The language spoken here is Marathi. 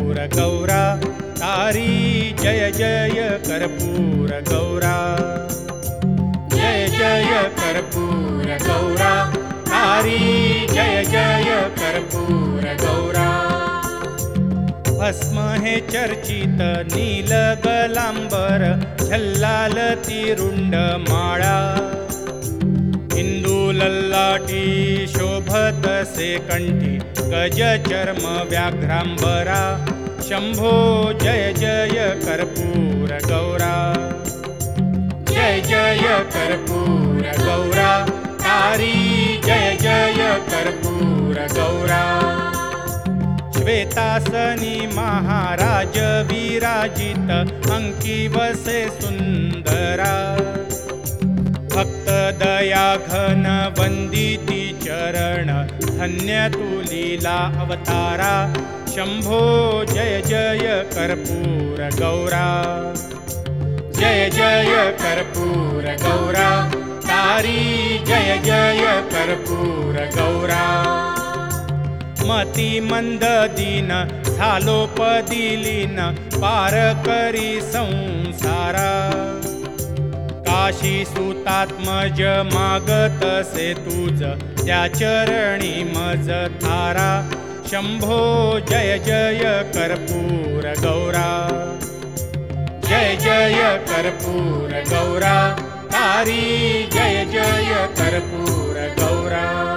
कर्पूर गौरा तारी जय जय कर्पूर गौरा जय जय कर्पूर गौरा तारी जय जय कर्पूर गौरा भस्म हे चर्चित नील गलांबर झल्लाल तिरुंड माळा इंदू लल्लाटी शोभत से कंठी गज चर्म व्याघ्रांबरा शंभो जय जय कर्पूर गौरा जय जय कर्पूर गौरा तारी जय जय कर्पूर गौरा श्वेतासनी महाराज विराजित अंकी वसे सुंदरा भक्त दया घन वंदिती चरण धन्य तू लीला अवतारा शंभो जय जय कर्पूर गौरा जय जय कर्पूर गौरा तारी जय जय कर्पूर गौरा मती मंद दीन झालो पदिलीन पार करी संसारा काशी सुतात्मज मागत से तुझ त्या चरणी मज थारा शंभो जय जय कर्पूर गौरा जय जय कर्पूर गौरा तारी जय जय कर्पूर गौरा।